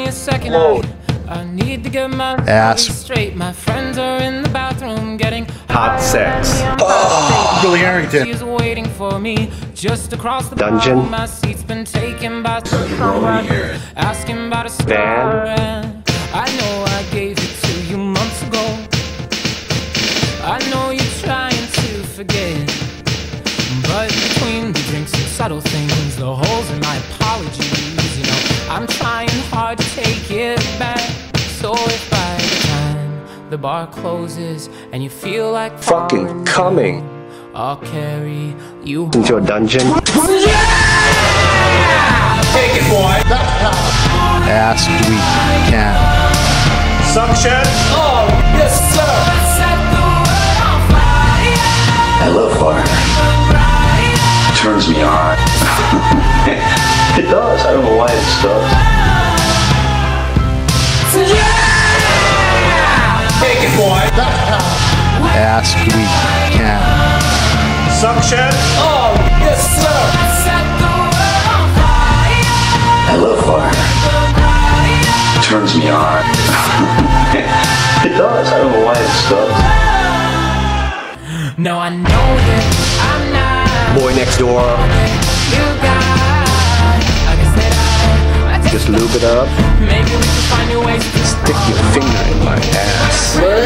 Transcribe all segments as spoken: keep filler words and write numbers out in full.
me a second. Whoa. I need to get my Ass. body straight. My friends are in the bathroom getting Hot sex. Oh, Billy Harrington. She's waiting for me just across the Dungeon. bar. My seat's been taken by someone asking about a star. And I know I gave it to you months ago. I know you're trying to forget, but between the drinks and subtle things, the holes in my apologies, you know, I'm trying hard to take it back. So if by the time the bar closes and you feel like Fucking falling coming. down, I'll carry you Into a dungeon. Take it, boy. Ass, dweeb, cat. Suction. Oh, yes, sir. I love fire. It turns me on. It does. I don't know why it does. Take it, boy. Ass, dweeb, cat. Suction. Oh, yes, sir. I love fire. It turns me on. It does. I don't know why it does. No, I know that I'm not Boy next door. you got. I guess that I, I Just lube it up. maybe we can find new ways to Stick your finger in my ass. So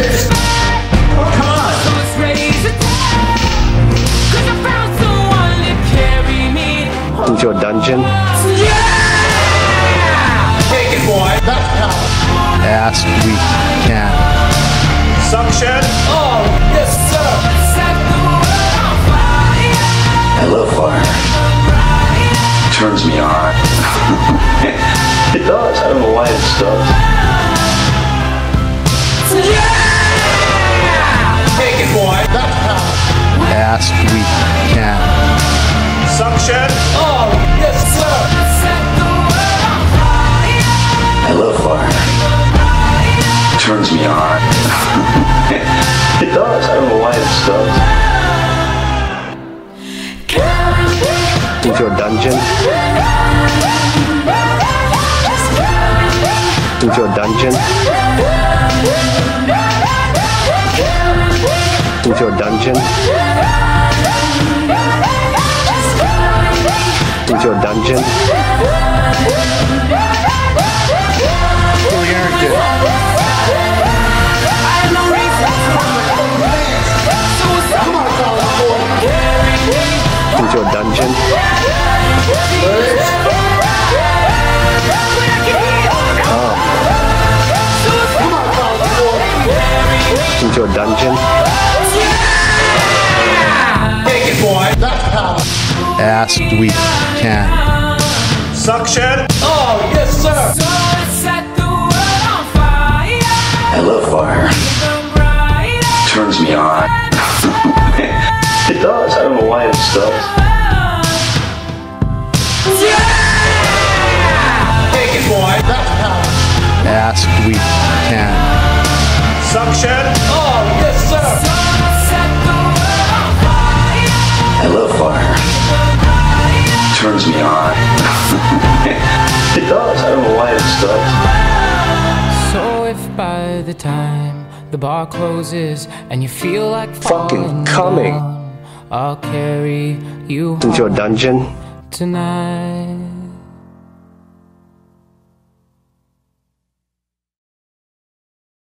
let's raise it. Cause I found someone to carry me. Into a dungeon. Take it, boy. Ass, dweeb, cat. Suction. Oh, yes, sir. I love fire. It turns me on. It does. I don't know why it does. Take it, boy. Ass, dweeb, cat. Suction. Oh, yes, sir. I love fire. It turns me on. It does. I don't know why it does. Into a dungeon. Into a dungeon. Into a dungeon. Into a dungeon. Billy Harrington. Into a dungeon. Into a dungeon. Take it, boy. Ass, dweeb, cat. Suction. Oh, yes, sir. I love fire. It turns me on. It does. I don't know why it does. Take it, boy. Ass, dweeb, cat. Suction. Oh, yes, sir. I love fire. It turns me on. It does. I don't know why it does. So if by the time the bar closes and you feel like Fucking falling coming. down, I'll carry you Into a home dungeon. tonight.